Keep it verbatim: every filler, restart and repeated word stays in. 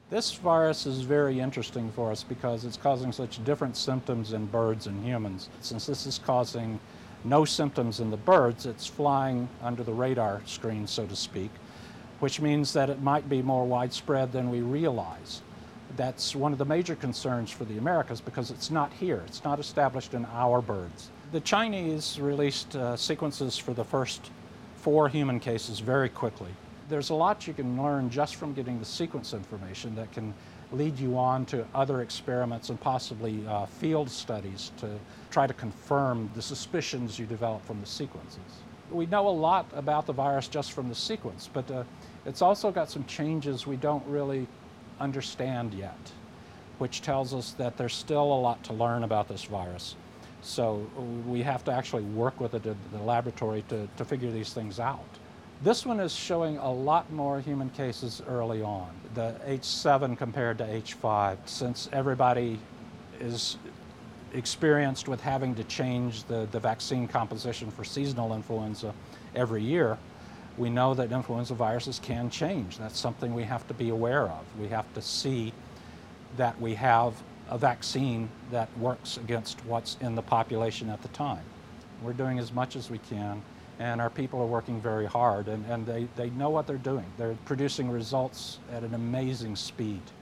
This virus is very interesting for us because it's causing such different symptoms in birds and humans. Since this is causing no symptoms in the birds, it's flying under the radar screen, so to speak, which means that it might be more widespread than we realize. That's one of the major concerns for the Americas because it's not here. It's not established in our birds. The Chinese released uh, sequences for the first four human cases very quickly. There's a lot you can learn just from getting the sequence information that can lead you on to other experiments and possibly uh, field studies to try to confirm the suspicions you develop from the sequences. We know a lot about the virus just from the sequence, but uh, it's also got some changes we don't really understand yet, which tells us that there's still a lot to learn about this virus. So we have to actually work with it in the laboratory to, to figure these things out. This one is showing a lot more human cases early on, the H seven compared to H five. Since everybody is experienced with having to change the, the vaccine composition for seasonal influenza every year, we know that influenza viruses can change. That's something we have to be aware of. We have to see that we have a vaccine that works against what's in the population at the time. We're doing as much as we can, and our people are working very hard, and, and they, they know what they're doing. They're producing results at an amazing speed.